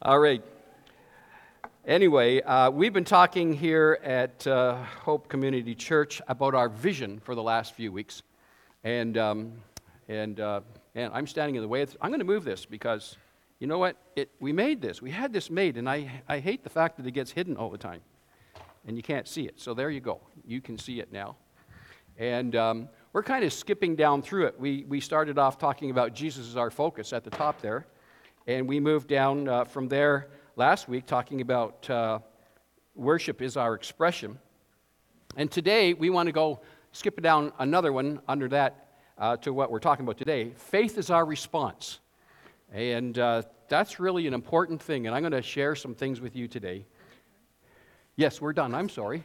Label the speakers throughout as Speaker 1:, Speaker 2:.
Speaker 1: All right. Anyway, we've been talking here at Hope Community Church about our vision for the last few weeks, and I'm standing in the way. I'm going to move this because, you know what? We made this. We had this made, and I hate the fact that it gets hidden all the time, and you can't see it. So there you go. You can see it now, and we're kind of skipping down through it. We started off talking about Jesus as our focus at the top there. And we moved down from there last week talking about worship is our expression. And today we want to go skip it down another one under that to what we're talking about today. Faith is our response. And that's really an important thing. And I'm going to share some things with you today. Yes, we're done. I'm sorry.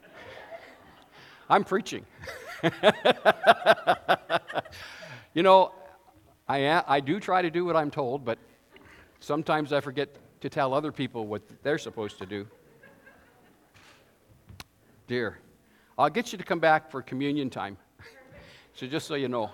Speaker 1: I'm preaching. You know, I do try to do what I'm told, but sometimes I forget to tell other people what they're supposed to do. Dear, I'll get you to come back for communion time. So just so you know.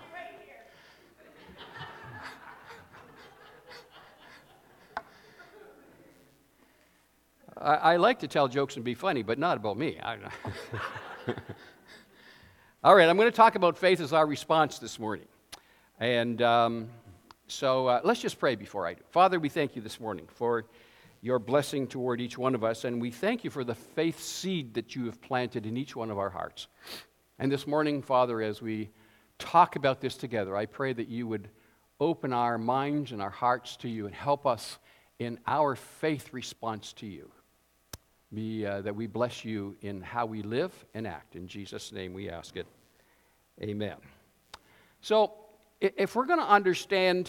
Speaker 1: I like to tell jokes and be funny, but not about me. I don't know. All right, I'm going to talk about faith as our response this morning. And So let's just pray before I do. Father, we thank you this morning for your blessing toward each one of us, and we thank you for the faith seed that you have planted in each one of our hearts. And this morning, Father, as we talk about this together, I pray that you would open our minds and our hearts to you and help us in our faith response to you. That we bless you in how we live and act. In Jesus' name we ask it. Amen. So, if we're going to understand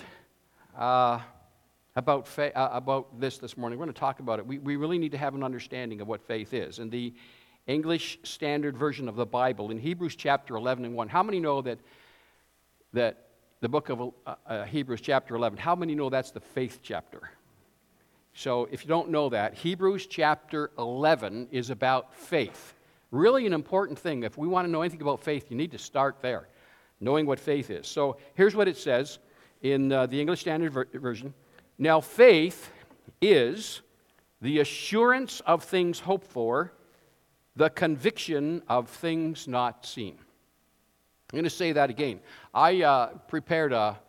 Speaker 1: about this morning, we're going to talk about it. We really need to have an understanding of what faith is. In the English Standard Version of the Bible, in Hebrews chapter 11 and 1, how many know that the book of Hebrews chapter 11, how many know that's the faith chapter? So if you don't know that, Hebrews chapter 11 is about faith. Really an important thing. If we want to know anything about faith, you need to start there. Knowing what faith is. So here's what it says in the English Standard Version. Now faith is the assurance of things hoped for, the conviction of things not seen. I'm going to say that again. I prepared a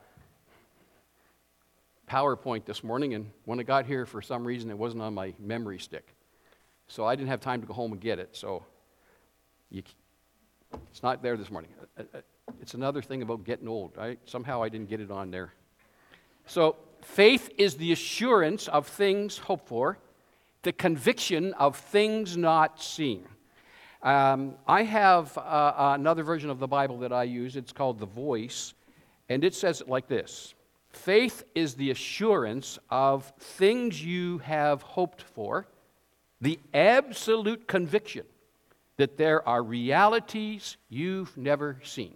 Speaker 1: PowerPoint this morning, and when I got here, for some reason, it wasn't on my memory stick. So I didn't have time to go home and get it. So it's not there this morning. It's another thing about getting old. Somehow I didn't get it on there. So, faith is the assurance of things hoped for, the conviction of things not seen. I have another version of the Bible that I use. It's called The Voice, and it says it like this. Faith is the assurance of things you have hoped for, the absolute conviction that there are realities you've never seen.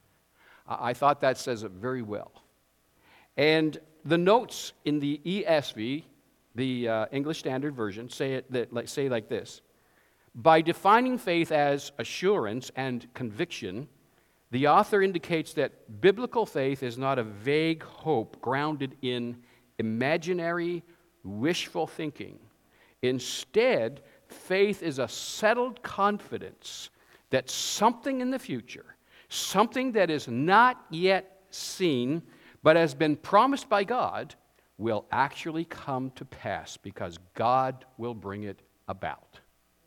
Speaker 1: I thought that says it very well. And the notes in the ESV, the English Standard Version, say like this. By defining faith as assurance and conviction, the author indicates that biblical faith is not a vague hope grounded in imaginary, wishful thinking. Instead, faith is a settled confidence that something in the future, something that is not yet seen, but has been promised by God, will actually come to pass because God will bring it about.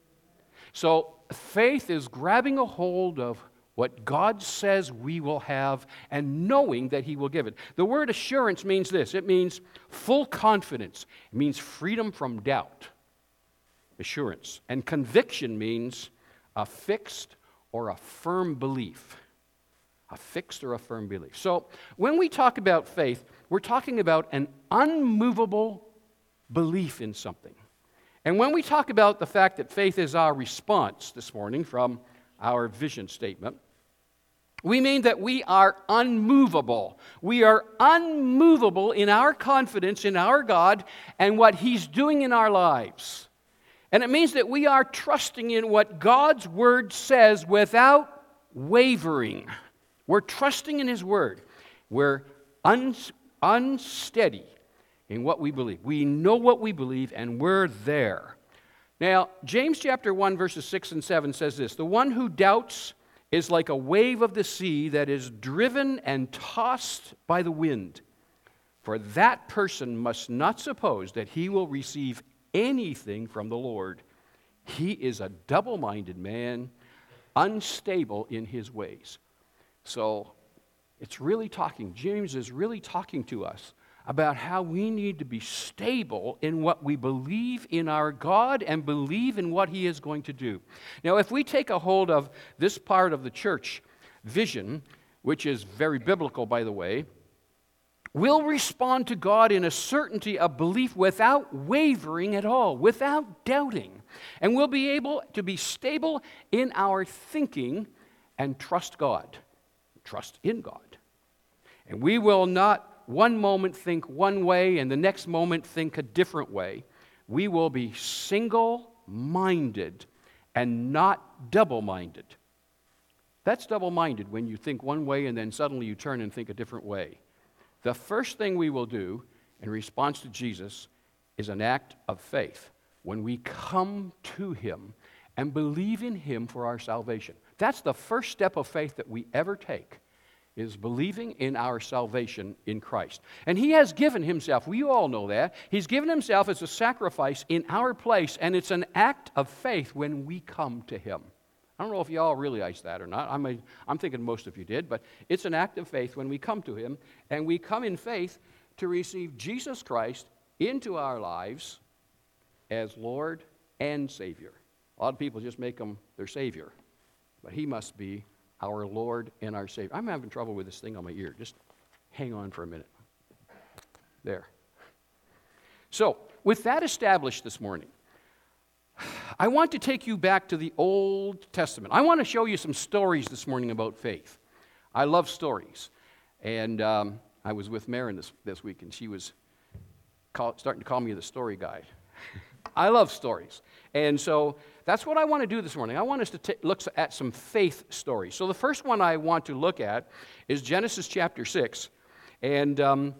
Speaker 1: So faith is grabbing a hold of what God says we will have and knowing that He will give it. The word assurance means this. It means full confidence. It means freedom from doubt. Assurance. And conviction means a fixed or a firm belief. A fixed or a firm belief. So when we talk about faith, we're talking about an unmovable belief in something. And when we talk about the fact that faith is our response this morning from our vision statement, we mean that we are unmovable. We are unmovable in our confidence in our God and what He's doing in our lives. And it means that we are trusting in what God's Word says without wavering. We're trusting in His Word. We're unsteady in what we believe. We know what we believe, and we're there. Now, James chapter 1, verses 6 and 7 says this: "The one who doubts is like a wave of the sea that is driven and tossed by the wind. For that person must not suppose that he will receive anything from the Lord. He is a double-minded man, unstable in his ways." So, James is really talking to us about how we need to be stable in what we believe in our God and believe in what He is going to do. Now, if we take a hold of this part of the church vision, which is very biblical, by the way, we'll respond to God in a certainty of belief without wavering at all, without doubting. And we'll be able to be stable in our thinking and trust God, trust in God. And we will not one moment think one way and the next moment think a different way. We will be single-minded and not double-minded. That's double-minded, when you think one way and then suddenly you turn and think a different way. The first thing we will do in response to Jesus is an act of faith when we come to Him and believe in Him for our salvation. That's the first step of faith that we ever take, is believing in our salvation in Christ. And He has given Himself, we all know that, He's given Himself as a sacrifice in our place, and it's an act of faith when we come to Him. I don't know if you all realize that or not. I'm thinking most of you did, but it's an act of faith when we come to Him, and we come in faith to receive Jesus Christ into our lives as Lord and Savior. A lot of people just make Him their Savior, but He must be our Lord and our Savior. I'm having trouble with this thing on my ear. Just hang on for a minute. There. So, with that established this morning, I want to take you back to the Old Testament. I want to show you some stories this morning about faith. I love stories. And I was with Marin this week, and she was starting to call me the story guy. I love stories. And so that's what I want to do this morning. I want us to look at some faith stories. So the first one I want to look at is Genesis chapter 6. And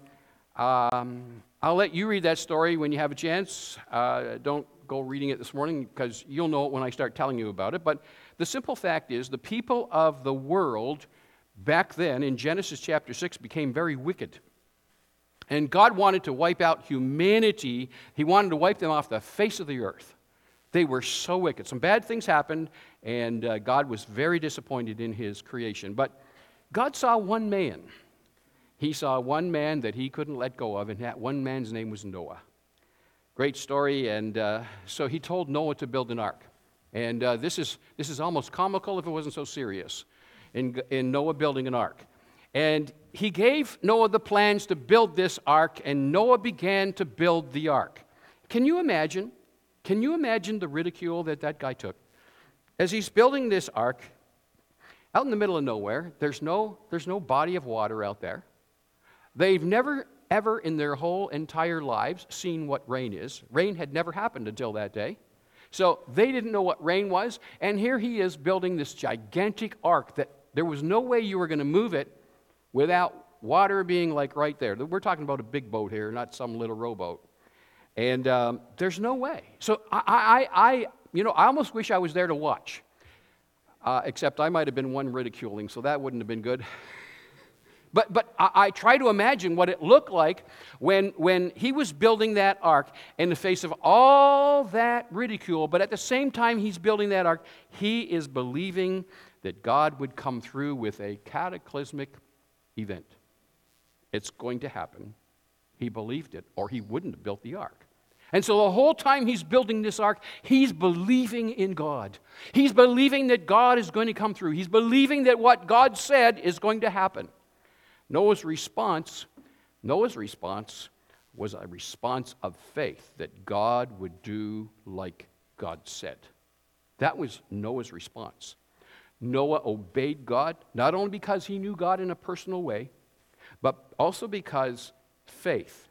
Speaker 1: I'll let you read that story when you have a chance. Don't go reading it this morning, because you'll know it when I start telling you about it. But the simple fact is, the people of the world back then in Genesis chapter 6 became very wicked. And God wanted to wipe out humanity. He wanted to wipe them off the face of the earth. They were so wicked. Some bad things happened, and God was very disappointed in His creation. But God saw one man. He saw one man that He couldn't let go of, and that one man's name was Noah. Great story, and so He told Noah to build an ark. And this is almost comical if it wasn't so serious, in Noah building an ark. And He gave Noah the plans to build this ark, and Noah began to build the ark. Can you imagine? Can you imagine the ridicule that guy took? As he's building this ark, out in the middle of nowhere, there's no body of water out there. They've never, ever in their whole entire lives seen what rain is. Rain had never happened until that day. So they didn't know what rain was, and here he is building this gigantic ark that there was no way you were going to move it without water being like right there. We're talking about a big boat here, not some little rowboat. And there's no way. So I almost wish I was there to watch. Except I might have been one ridiculing, so that wouldn't have been good. But I try to imagine what it looked like when he was building that ark in the face of all that ridicule. But at the same time he's building that ark, he is believing that God would come through with a cataclysmic event. It's going to happen. He believed it, or he wouldn't have built the ark. And so the whole time he's building this ark, he's believing in God. He's believing that God is going to come through. He's believing that what God said is going to happen. Noah's response was a response of faith that God would do like God said. That was Noah's response. Noah obeyed God, not only because he knew God in a personal way, but also because faith.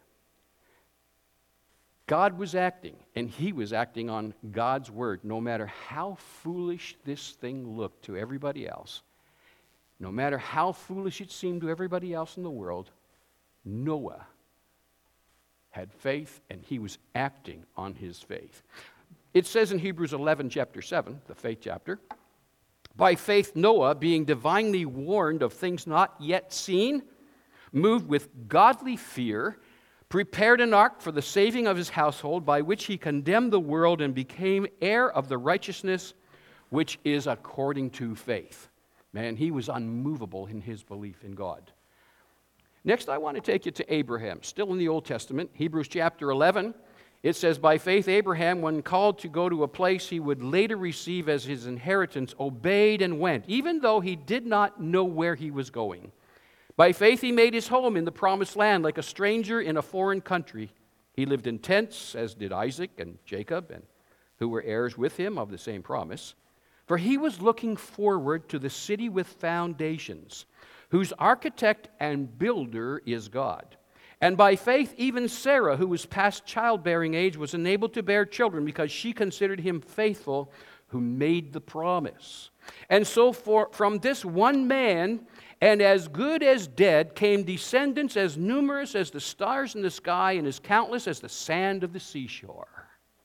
Speaker 1: God was acting, and he was acting on God's word, no matter how foolish this thing looked to everybody else. No matter how foolish it seemed to everybody else in the world, Noah had faith, and he was acting on his faith. It says in Hebrews 11, chapter 7, the faith chapter, by faith Noah, being divinely warned of things not yet seen, moved with godly fear, prepared an ark for the saving of his household, by which he condemned the world and became heir of the righteousness which is according to faith. Man, he was unmovable in his belief in God. Next, I want to take you to Abraham, still in the Old Testament, Hebrews chapter 11. It says, by faith Abraham, when called to go to a place he would later receive as his inheritance, obeyed and went, even though he did not know where he was going. By faith he made his home in the promised land like a stranger in a foreign country. He lived in tents, as did Isaac and Jacob, and who were heirs with him of the same promise. For he was looking forward to the city with foundations, whose architect and builder is God. And by faith even Sarah, who was past childbearing age, was enabled to bear children because she considered him faithful who made the promise. And so from this one man, and as good as dead, came descendants as numerous as the stars in the sky and as countless as the sand of the seashore.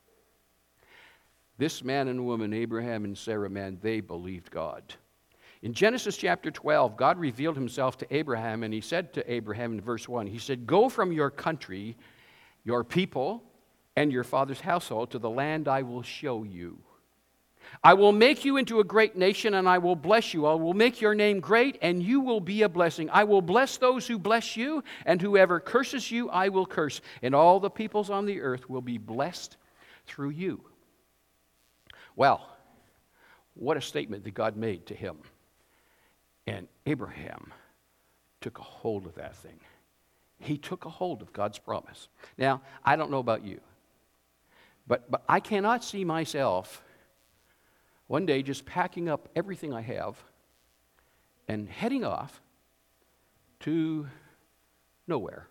Speaker 1: This man and woman, Abraham and Sarah, man, they believed God. In Genesis chapter 12, God revealed himself to Abraham, and he said to Abraham in verse 1, he said, go from your country, your people, and your father's household to the land I will show you. I will make you into a great nation, and I will bless you. I will make your name great, and you will be a blessing. I will bless those who bless you, and whoever curses you, I will curse. And all the peoples on the earth will be blessed through you. Well, what a statement that God made to him. And Abraham took a hold of that thing. He took a hold of God's promise. Now, I don't know about you, but I cannot see myself one day just packing up everything I have and heading off to nowhere.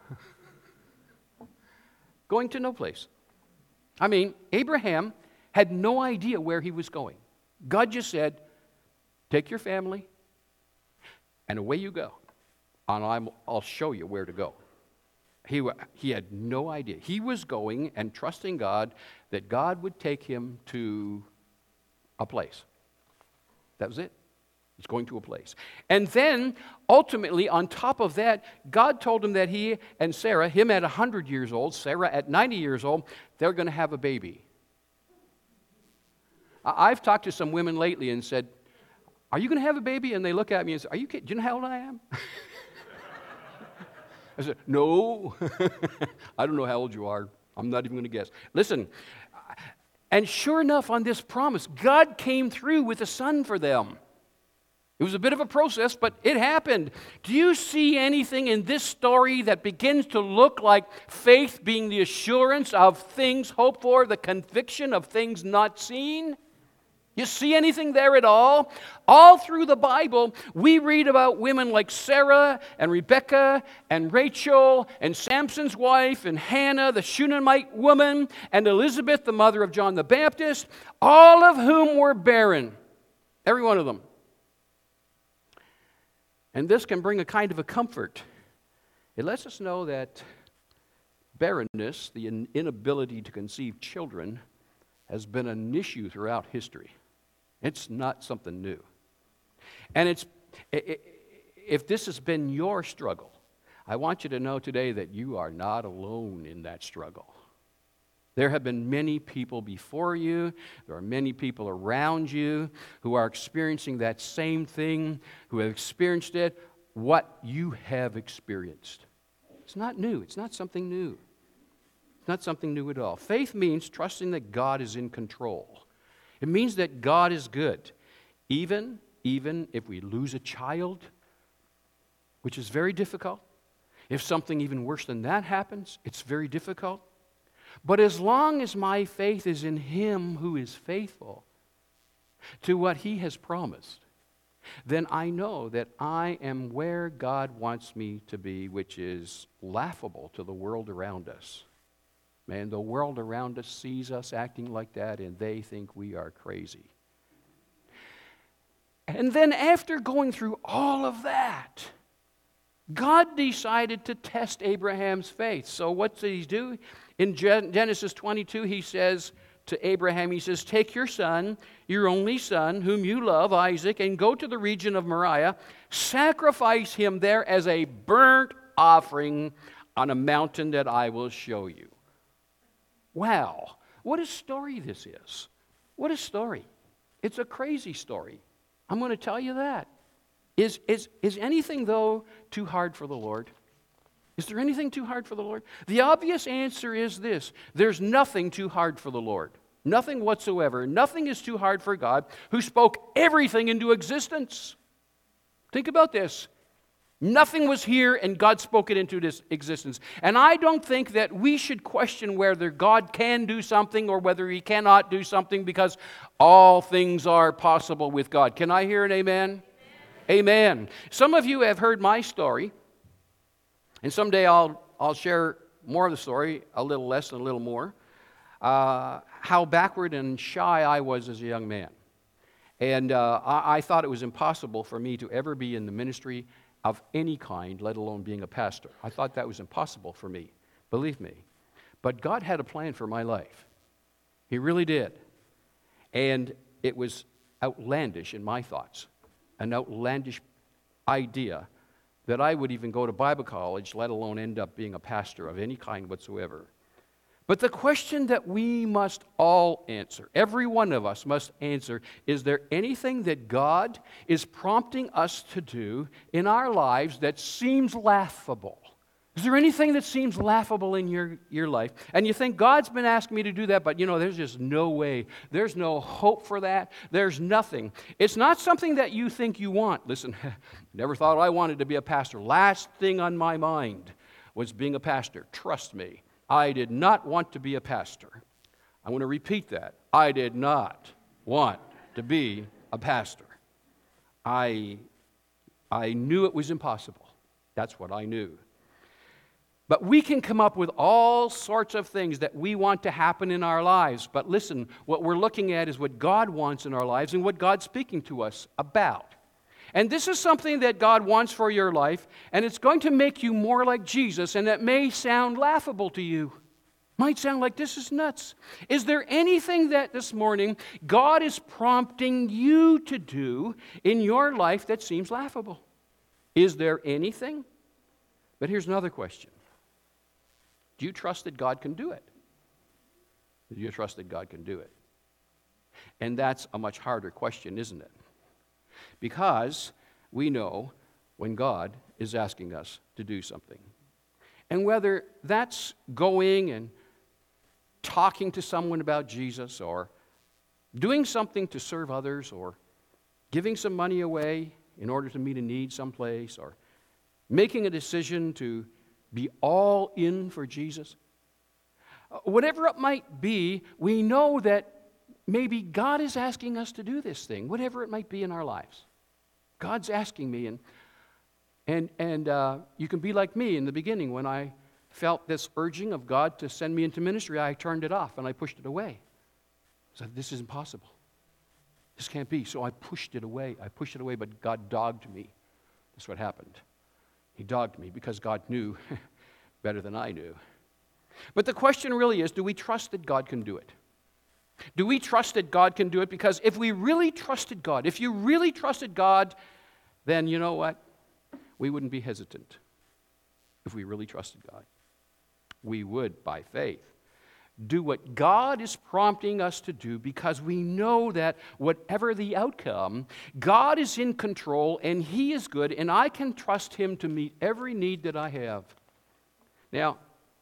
Speaker 1: Going to no place. I mean, Abraham had no idea where he was going. God just said, take your family, and away you go. And I'll show you where to go. He had no idea. He was going and trusting God that God would take him to a place. That was it. He's going to a place. And then, ultimately, on top of that, God told him that he and Sarah, him at 100 years old, Sarah at 90 years old, they're going to have a baby. I've talked to some women lately and said, are you going to have a baby? And they look at me and say, are you kidding? Do you know how old I am? I said, no. I don't know how old you are. I'm not even going to guess. Listen, and sure enough, on this promise, God came through with a son for them. It was a bit of a process, but it happened. Do you see anything in this story that begins to look like faith being the assurance of things hoped for, the conviction of things not seen? You see anything there at all? All through the Bible, we read about women like Sarah and Rebecca and Rachel and Samson's wife and Hannah, the Shunammite woman, and Elizabeth, the mother of John the Baptist, all of whom were barren. Every one of them. And this can bring a kind of a comfort. It lets us know that barrenness, the inability to conceive children, has been an issue throughout history. It's not something new. And if this has been your struggle, I want you to know today that you are not alone in that struggle. There have been many people before you. There are many people around you who are experiencing that same thing, who have experienced it, what you have experienced. It's not new. It's not something new. It's not something new at all. Faith means trusting that God is in control. It means that God is good. Even if we lose a child, which is very difficult. If something even worse than that happens, it's very difficult. But as long as my faith is in Him who is faithful to what He has promised, then I know that I am where God wants me to be, which is laughable to the world around us. Man, the world around us sees us acting like that, and they think we are crazy. And then after going through all of that, God decided to test Abraham's faith. So what did he do? In Genesis 22, he says to Abraham, he says, take your son, your only son, whom you love, Isaac, and go to the region of Moriah, sacrifice him there as a burnt offering on a mountain that I will show you. Wow, what a story this is. What a story. It's a crazy story. I'm going to tell you that. Is anything, though, too hard for the Lord? Is there anything too hard for the Lord? The obvious answer is this. There's nothing too hard for the Lord. Nothing whatsoever. Nothing is too hard for God, who spoke everything into existence. Think about this. Nothing was here, and God spoke it into this existence. And I don't think that we should question whether God can do something or whether He cannot do something, because all things are possible with God. Can I hear an amen? Amen. Some of you have heard my story, and someday I'll share more of the story, a little less and a little more, how backward and shy I was as a young man. And I thought it was impossible for me to ever be in the ministry of any kind, let alone being a pastor. I thought that was impossible for me, believe me. But God had a plan for my life. He really did. And it was outlandish in my thoughts. An outlandish idea that I would even go to Bible college, let alone end up being a pastor of any kind whatsoever. But the question that we must all answer, every one of us must answer, is there anything that God is prompting us to do in our lives that seems laughable? Is there anything that seems laughable in your life? And you think, God's been asking me to do that, but there's just no way. There's no hope for that. There's nothing. It's not something that you think you want. Listen, never thought I wanted to be a pastor. Last thing on my mind was being a pastor. Trust me, I did not want to be a pastor. I want to repeat that. I did not want to be a pastor. I knew it was impossible. That's what I knew. But we can come up with all sorts of things that we want to happen in our lives. But listen, what we're looking at is what God wants in our lives and what God's speaking to us about. And this is something that God wants for your life, and it's going to make you more like Jesus, and it may sound laughable to you. Might sound like this is nuts. Is there anything that this morning God is prompting you to do in your life that seems laughable? Is there anything? But here's another question. Do you trust that God can do it? Do you trust that God can do it? And that's a much harder question, isn't it? Because we know when God is asking us to do something. And whether that's going and talking to someone about Jesus, or doing something to serve others, or giving some money away in order to meet a need someplace, or making a decision to be all in for Jesus. Whatever it might be, we know that maybe God is asking us to do this thing, whatever it might be in our lives. God's asking me, and you can be like me in the beginning. When I felt this urging of God to send me into ministry, I turned it off and I pushed it away. I said, this is impossible. This can't be. So I pushed it away. But God dogged me. That's what happened. He dogged me because God knew better than I knew. But the question really is, do we trust that God can do it? Do we trust that God can do it? Because if we really trusted God, if you really trusted God, then you know what? We wouldn't be hesitant. If we really trusted God, we would, by faith, do what God is prompting us to do, because we know that whatever the outcome, God is in control and He is good, and I can trust Him to meet every need that I have. Now,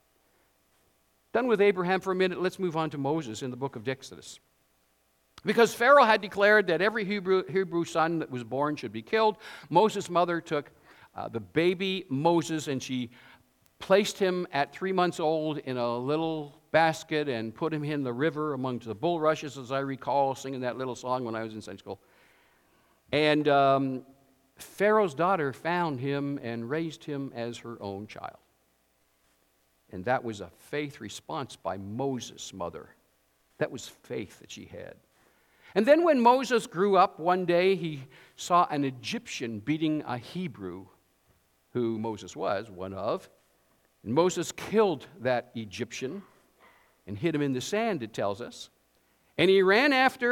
Speaker 1: done with Abraham for a minute, let's move on to Moses in the book of Exodus. Because Pharaoh had declared that every Hebrew son that was born should be killed, Moses' mother took the baby Moses and she placed him at 3 months old in a little basket and put him in the river amongst the bulrushes, as I recall singing that little song when I was in Sunday school. And Pharaoh's daughter found him and raised him as her own child. And that was a faith response by Moses' mother. That was faith that she had. And then when Moses grew up, one day he saw an Egyptian beating a Hebrew who Moses was one of. And Moses killed that Egyptian and hid him in the sand, it tells us. And he ran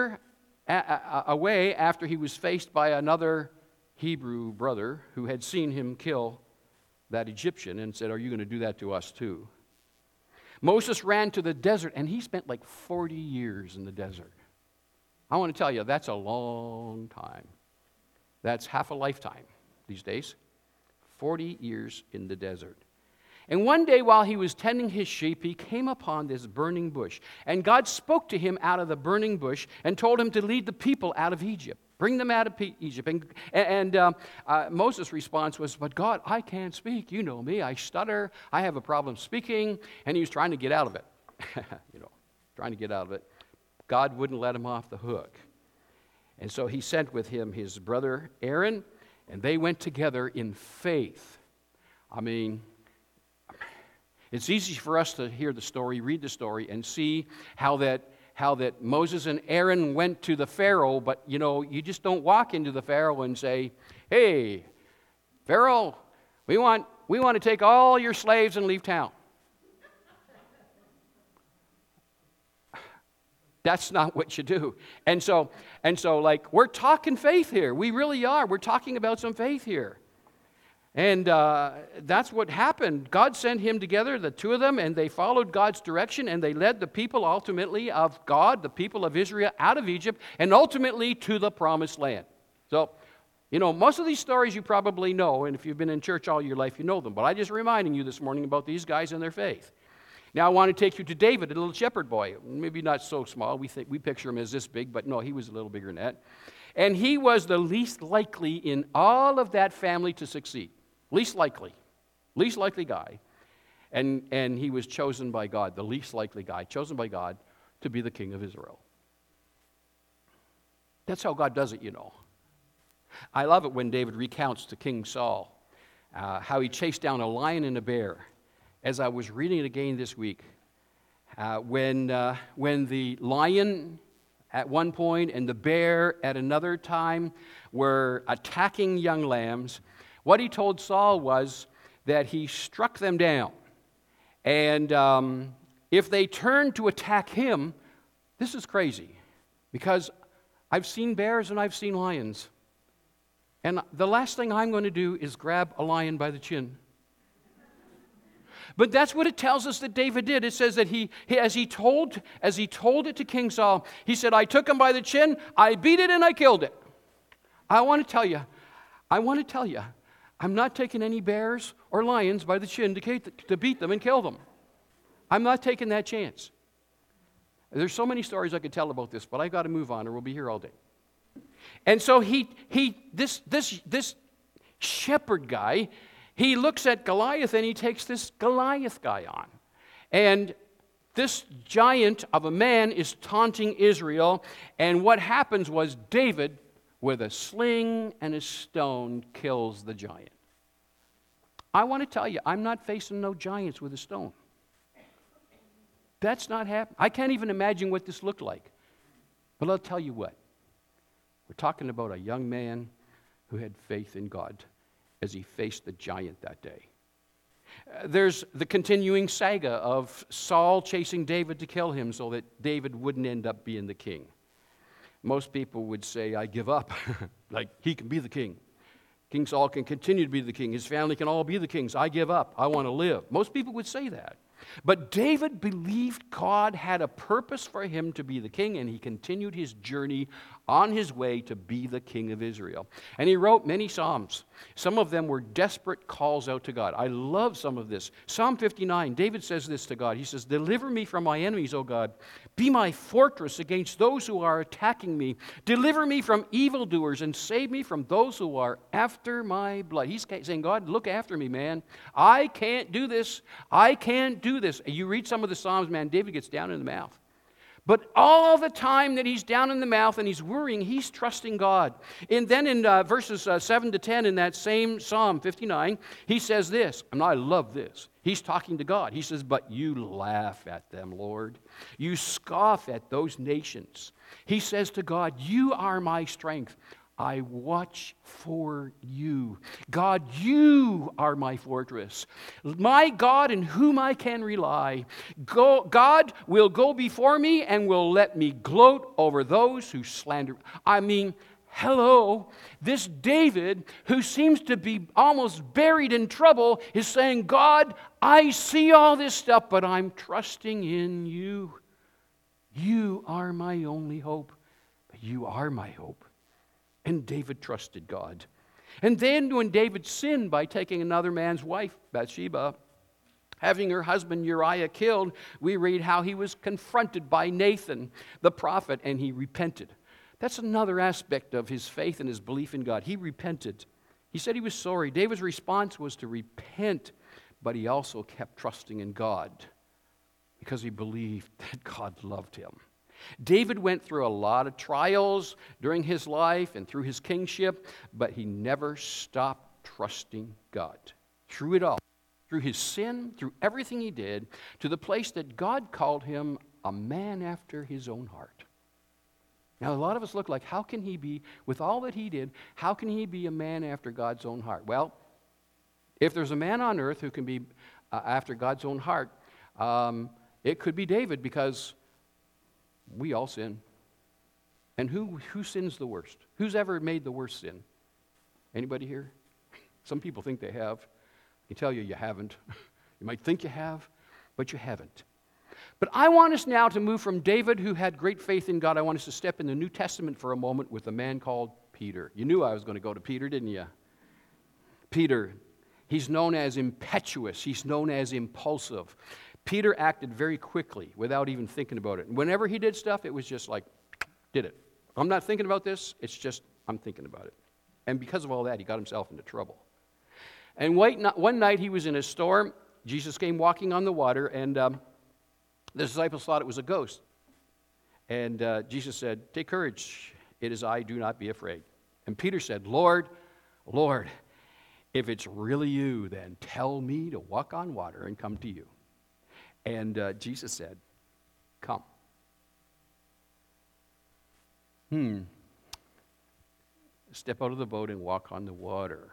Speaker 1: away after he was faced by another Hebrew brother who had seen him kill that Egyptian and said, "Are you going to do that to us too?" Moses ran to the desert, and he spent like 40 years in the desert. I want to tell you, that's a long time. That's half a lifetime these days. 40 years in the desert. And one day while he was tending his sheep, he came upon this burning bush. And God spoke to him out of the burning bush and told him to lead the people out of Egypt. Bring them out of Egypt. And Moses' response was, "But God, I can't speak. You know me. I stutter. I have a problem speaking." And he was trying to get out of it. Trying to get out of it. God wouldn't let him off the hook. And so he sent with him his brother Aaron, and they went together in faith. I mean, it's easy for us to hear the story, read the story, and see how that Moses and Aaron went to the Pharaoh, but you just don't walk into the Pharaoh and say, "Hey, Pharaoh, we want to take all your slaves and leave town." That's not what you do. And so like, we're talking faith here. We really are. We're talking about some faith here. And that's what happened. God sent him together, the two of them, and they followed God's direction, and they led the people ultimately of God, the people of Israel, out of Egypt, and ultimately to the promised land. So, most of these stories you probably know, and if you've been in church all your life, you know them. But I'm just reminding you this morning about these guys and their faith. Now I want to take you to David, a little shepherd boy. Maybe not so small. We picture him as this big, but no, he was a little bigger than that. And he was the least likely in all of that family to succeed. Least likely guy. And he was chosen by God, the least likely guy, chosen by God to be the king of Israel. That's how God does it, I love it when David recounts to King Saul how he chased down a lion and a bear. As I was reading it again this week, when the lion at one point and the bear at another time were attacking young lambs, what he told Saul was that he struck them down. And if they turned to attack him, this is crazy, because I've seen bears and I've seen lions. And the last thing I'm going to do is grab a lion by the chin. But that's what it tells us that David did. It says that as he told it to King Saul, he said, "I took him by the chin, I beat it, and I killed it." I want to tell you, I'm not taking any bears or lions by the chin to beat them and kill them. I'm not taking that chance. There's so many stories I could tell about this, but I got to move on or we'll be here all day. And so this shepherd guy, he looks at Goliath and he takes this Goliath guy on. And this giant of a man is taunting Israel. And what happens was David, with a sling and a stone, kills the giant. I want to tell you, I'm not facing no giants with a stone. That's not happening. I can't even imagine what this looked like. But I'll tell you what. We're talking about a young man who had faith in God as he faced the giant that day. There's the continuing saga of Saul chasing David to kill him so that David wouldn't end up being the king. Most people would say, "I give up." Like, he can be the king. King Saul can continue to be the king. His family can all be the kings. I give up. I want to live. Most people would say that. But David believed God had a purpose for him to be the king, and he continued his journey on his way to be the king of Israel. And he wrote many psalms. Some of them were desperate calls out to God. I love some of this. Psalm 59, David says this to God. He says, "Deliver me from my enemies, O God. Be my fortress against those who are attacking me. Deliver me from evildoers and save me from those who are after my blood." He's saying, "God, look after me, man. I can't do this. I can't do this." You read some of the Psalms, man, David gets down in the mouth. But all the time that he's down in the mouth and he's worrying, he's trusting God. And then in verses 7 to 10 in that same Psalm 59, he says this, and I love this. He's talking to God. He says, "But you laugh at them, Lord. You scoff at those nations." He says to God, "You are my strength. I watch for you. God, you are my fortress, my God in whom I can rely. God will go before me and will let me gloat over those who slander. Hello, this David, who seems to be almost buried in trouble, is saying, God, I see all this stuff, but I'm trusting in you. You are my only hope, but you are my hope. And David trusted God. And then when David sinned by taking another man's wife, Bathsheba, having her husband Uriah killed, we read how he was confronted by Nathan, the prophet, and he repented. That's another aspect of his faith and his belief in God. He repented. He said he was sorry. David's response was to repent, but he also kept trusting in God because he believed that God loved him. David went through a lot of trials during his life and through his kingship, but he never stopped trusting God. Through it all, through his sin, through everything he did, to the place that God called him a man after his own heart. Now, a lot of us look like, how can he be, with all that he did, how can he be a man after God's own heart? Well, if there's a man on earth who can be after God's own heart, it could be David, because we all sin. And who sins the worst? Who's ever made the worst sin? Anybody here? Some people think they have. I can tell you, you haven't. You might think you have, but you haven't. But I want us now to move from David, who had great faith in God. I want us to step in the New Testament for a moment with a man called Peter. You knew I was going to go to Peter, didn't you? Peter, he's known as impetuous. He's known as impulsive. Peter acted very quickly without even thinking about it. And whenever he did stuff, it was just like, did it. I'm not thinking about this. It's just, I'm thinking about it. And because of all that, he got himself into trouble. And one night he was in a storm. Jesus came walking on the water, and the disciples thought it was a ghost. And Jesus said, take courage. It is I. Do not be afraid. And Peter said, Lord, if it's really you, then tell me to walk on water and come to you. And Jesus said, come. Step out of the boat and walk on the water.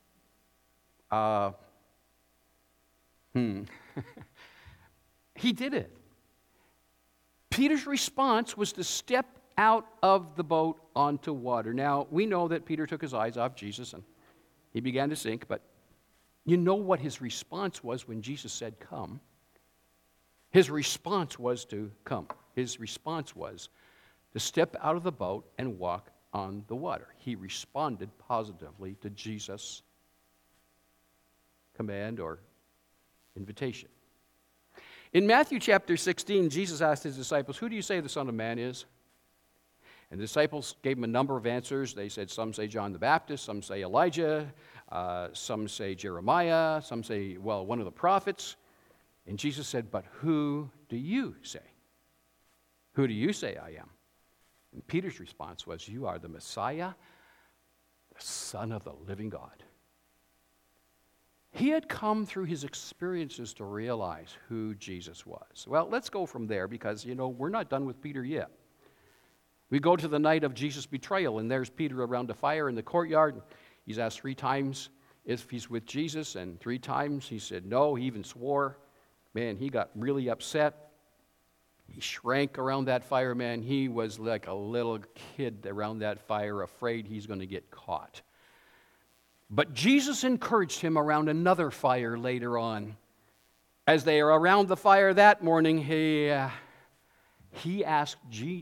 Speaker 1: He did it. Peter's response was to step out of the boat onto water. Now, we know that Peter took his eyes off Jesus and he began to sink, but you know what his response was when Jesus said, come? His response was to come. His response was to step out of the boat and walk on the water. He responded positively to Jesus' command or invitation. In Matthew chapter 16, Jesus asked his disciples, who do you say the Son of Man is? And the disciples gave him a number of answers. They said, some say John the Baptist, some say Elijah, some say Jeremiah, some say, one of the prophets. And Jesus said, but who do you say? Who do you say I am? And Peter's response was, you are the Messiah, the Son of the living God. He had come through his experiences to realize who Jesus was. Well, let's go from there because, we're not done with Peter yet. We go to the night of Jesus' betrayal, and there's Peter around a fire in the courtyard. He's asked 3 times if he's with Jesus, and 3 times he said no. He even swore. Man, he got really upset. He shrank around that fire, man. He was like a little kid around that fire, afraid he's going to get caught. But Jesus encouraged him around another fire later on. As they are around the fire that morning, Jesus asked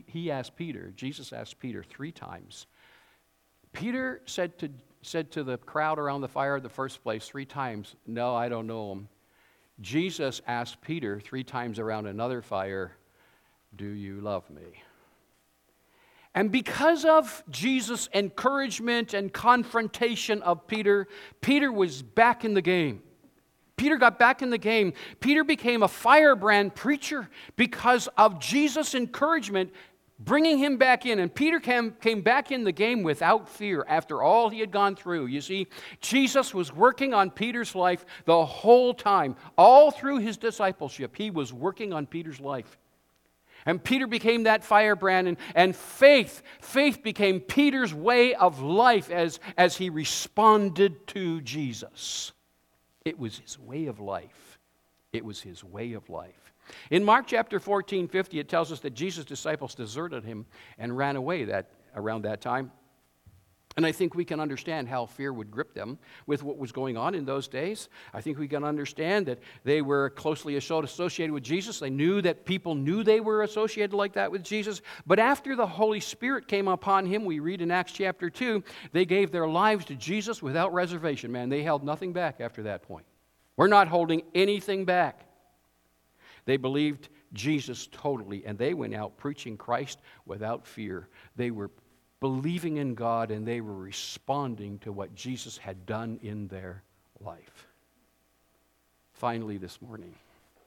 Speaker 1: Peter 3 times. Peter said to the crowd around the fire in the first place 3 times, no, I don't know him. Jesus asked Peter 3 times around another fire, do you love me? And because of Jesus' encouragement and confrontation of Peter, Peter was back in the game. Peter got back in the game. Peter became a firebrand preacher because of Jesus' encouragement, bringing him back in. And Peter came back in the game without fear after all he had gone through. You see, Jesus was working on Peter's life the whole time. All through his discipleship, he was working on Peter's life. And Peter became that firebrand, and faith became Peter's way of life as he responded to Jesus. It was his way of life. It was his way of life. In Mark chapter 14:50, it tells us that Jesus' disciples deserted him and ran away around that time. And I think we can understand how fear would grip them with what was going on in those days. I think we can understand that they were closely associated with Jesus. They knew that people knew they were associated like that with Jesus. But after the Holy Spirit came upon him, we read in Acts chapter 2, they gave their lives to Jesus without reservation. Man, they held nothing back after that point. We're not holding anything back. They believed Jesus totally, and they went out preaching Christ without fear. They were believing in God, and they were responding to what Jesus had done in their life. Finally, this morning,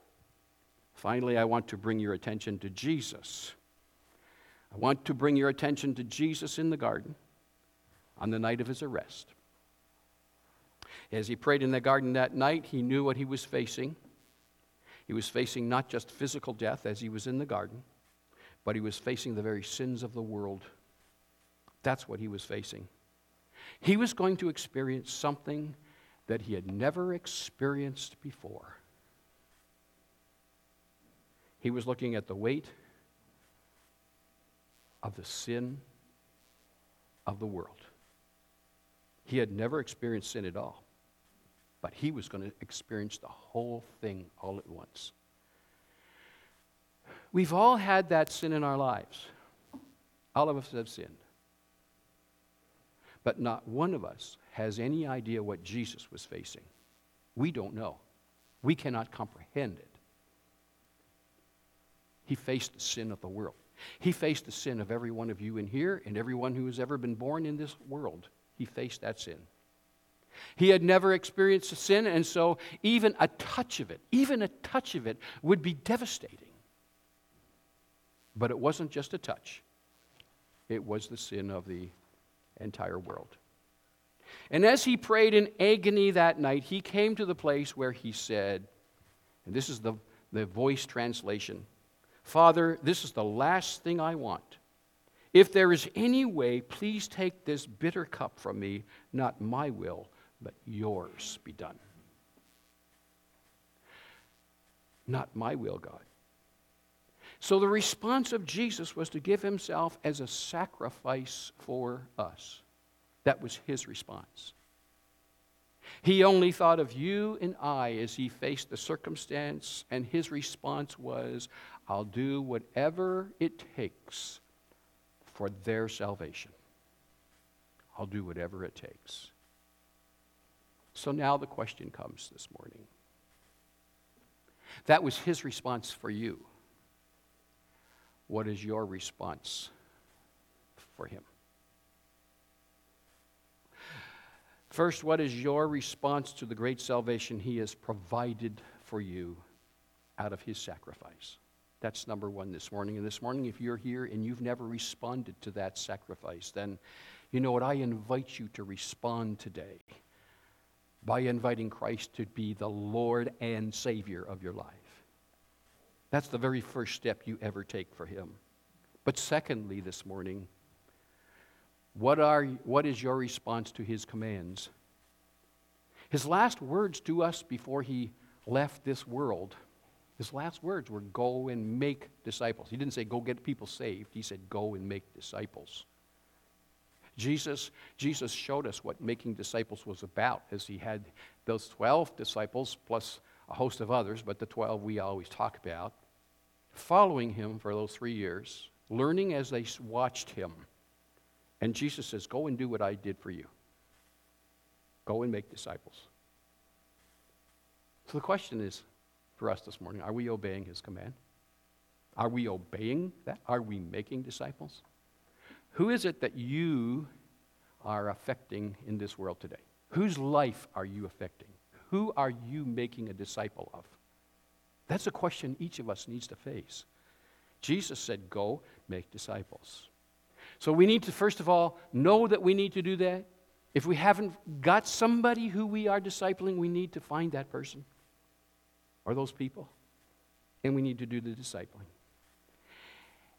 Speaker 1: I want to bring your attention to Jesus. I want to bring your attention to Jesus in the garden on the night of his arrest. As he prayed in the garden that night, he knew what he was facing. He was facing not just physical death as he was in the garden, but he was facing the very sins of the world. That's what he was facing. He was going to experience something that he had never experienced before. He was looking at the weight of the sin of the world. He had never experienced sin at all, but he was going to experience the whole thing all at once. We've all had that sin in our lives. All of us have sinned. But not one of us has any idea what Jesus was facing. We don't know. We cannot comprehend it. He faced the sin of the world. He faced the sin of every one of you in here and everyone who has ever been born in this world. He faced that sin. He had never experienced a sin, and so even a touch of it would be devastating. But it wasn't just a touch. It was the sin of the entire world. And as he prayed in agony that night, he came to the place where he said, and this is the Voice translation, "Father, this is the last thing I want. If there is any way, please take this bitter cup from me. Not my will, but yours be done." Not my will, God. So the response of Jesus was to give himself as a sacrifice for us. That was his response. He only thought of you and I as he faced the circumstance, and his response was, I'll do whatever it takes for their salvation. I'll do whatever it takes. So now the question comes this morning. That was his response for you. What is your response for him? First, what is your response to the great salvation he has provided for you out of his sacrifice? That's number one this morning. And this morning, if you're here and you've never responded to that sacrifice, then you know what? I invite you to respond today by inviting Christ to be the Lord and Savior of your life. That's the very first step you ever take for him. But secondly, this morning, what is your response to his commands? His last words to us before he left this world, his last words were, go and make disciples. He didn't say, go get people saved. He said, go and make disciples. Jesus showed us what making disciples was about, as he had those 12 disciples plus a host of others, but the 12 we always talk about, following him for those 3 years, learning as they watched him. And Jesus says, go and do what I did for you. Go and make disciples. So the question is, for us this morning, are we obeying his command? Are we obeying that? Are we making disciples? Who is it that you are affecting in this world today? Whose life are you affecting? Who are you making a disciple of? That's a question each of us needs to face. Jesus said, go make disciples. So we need to, first of all, know that we need to do that. If we haven't got somebody who we are discipling, we need to find that person or those people, and we need to do the discipling.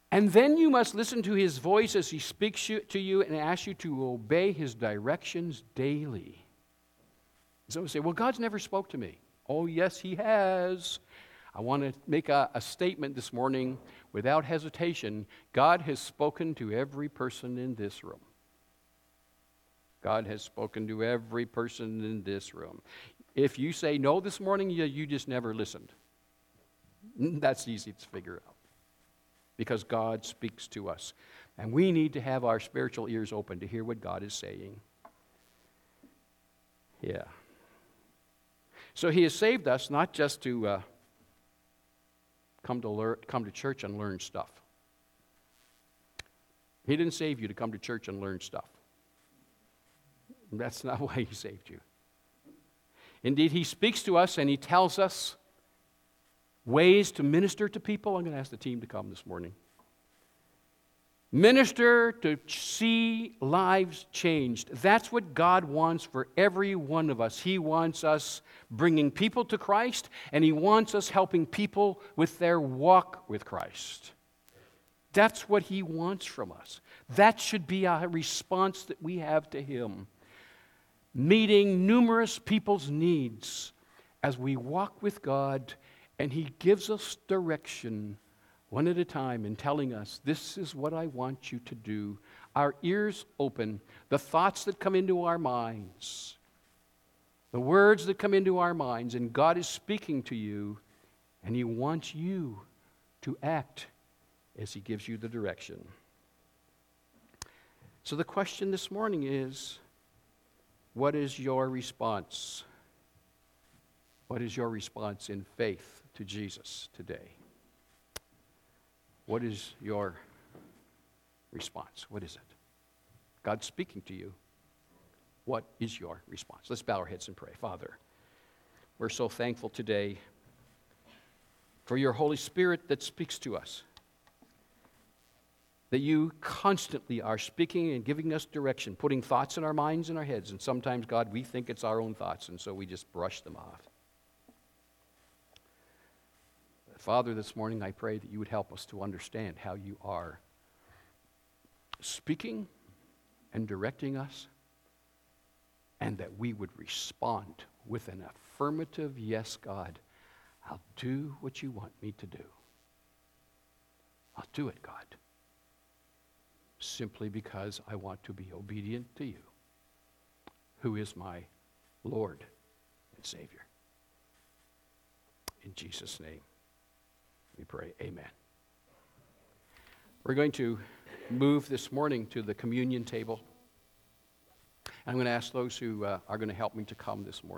Speaker 1: And then you must listen to his voice as he speaks to you and asks you to obey his directions daily. Some say, well, God's never spoke to me. Oh, yes, he has. I want to make a statement this morning without hesitation. God has spoken to every person in this room. God has spoken to every person in this room. If you say no this morning, you just never listened. That's easy to figure out. Because God speaks to us. And we need to have our spiritual ears open to hear what God is saying. Yeah. So he has saved us not just to come to church and learn stuff. He didn't save you to come to church and learn stuff. That's not why he saved you. Indeed, he speaks to us and he tells us ways to minister to people. I'm going to ask the team to come this morning. Minister to see lives changed. That's what God wants for every one of us. He wants us bringing people to Christ, and he wants us helping people with their walk with Christ. That's what he wants from us. That should be a response that we have to him. Meeting numerous people's needs as we walk with God, and he gives us direction one at a time in telling us, this is what I want you to do. Our ears open, the thoughts that come into our minds, the words that come into our minds, and God is speaking to you, and he wants you to act as he gives you the direction. So the question this morning is, what is your response? What is your response in faith to Jesus today? What is your response? What is it? God's speaking to you. What is your response? Let's bow our heads and pray. Father, we're so thankful today for your Holy Spirit that speaks to us. That you constantly are speaking and giving us direction, putting thoughts in our minds and our heads. And sometimes, God, we think it's our own thoughts, and so we just brush them off. Father, this morning I pray that you would help us to understand how you are speaking and directing us, and that we would respond with an affirmative, yes, God, I'll do what you want me to do. I'll do it, God, simply because I want to be obedient to you, who is my Lord and Savior. In Jesus' name we pray, amen. We're going to move this morning to the communion table. I'm going to ask those who are going to help me to come this morning.